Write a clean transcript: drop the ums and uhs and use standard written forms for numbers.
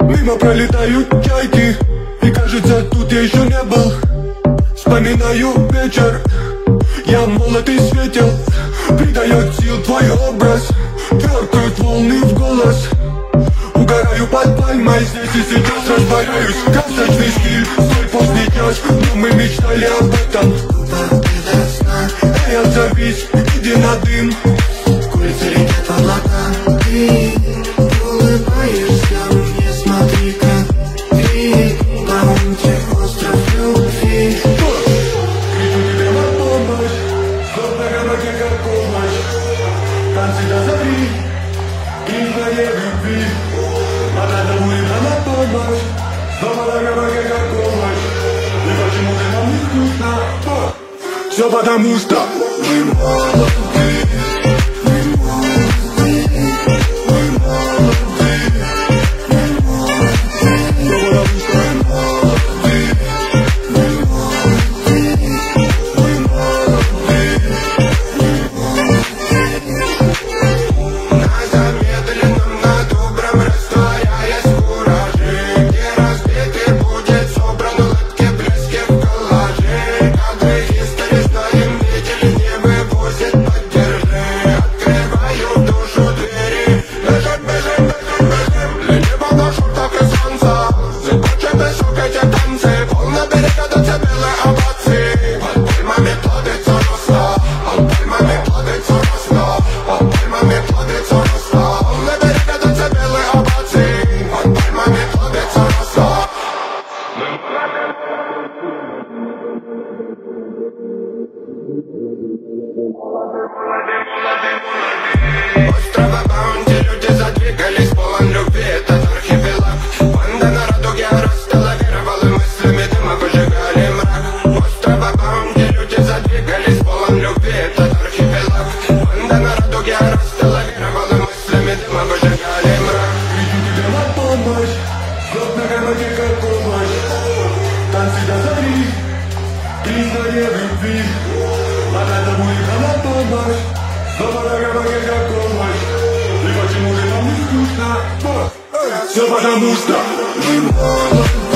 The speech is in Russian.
Мимо пролетают чайки, и кажется, тут я еще не был. Вспоминаю вечер, я молод и светел. Придает сил твой образ, тверкают волны в голос. Угораю под пальмой, здесь и сейчас растворяюсь. Красочный стиль, свой поздний час, но мы мечтали об этом. Эй, отзовись, иди на дым. Курица летят в облака, ты улыбаешься мне, смотри-ка. Ты, маунте, остров любви. Кричу тебе на помощь, стоп на городе как помощь. Танцы до зари, и на любви. А надо будет на помощь, стоп на городе как помощь. И почему ты нам не скучно? Все потому что мы молоды. Острова Баунти, люди задвигались, полон любви, этот архипелаг. Банда на радуге растала, веровала мыслями, дыма выжигали мрак. Острова Баунти, люди задвигались, полон любви, этот архипелаг. Банда на радуге растала, веровала мыслями, дыма выжигали мрак. Кричу тебе на помощь, стоп на городе как помощь. Танцы до зари, признание любви. А надо будет на помощь, стоп на городе как помощь. И почему же нам не скучно? Все потому что мы молоды.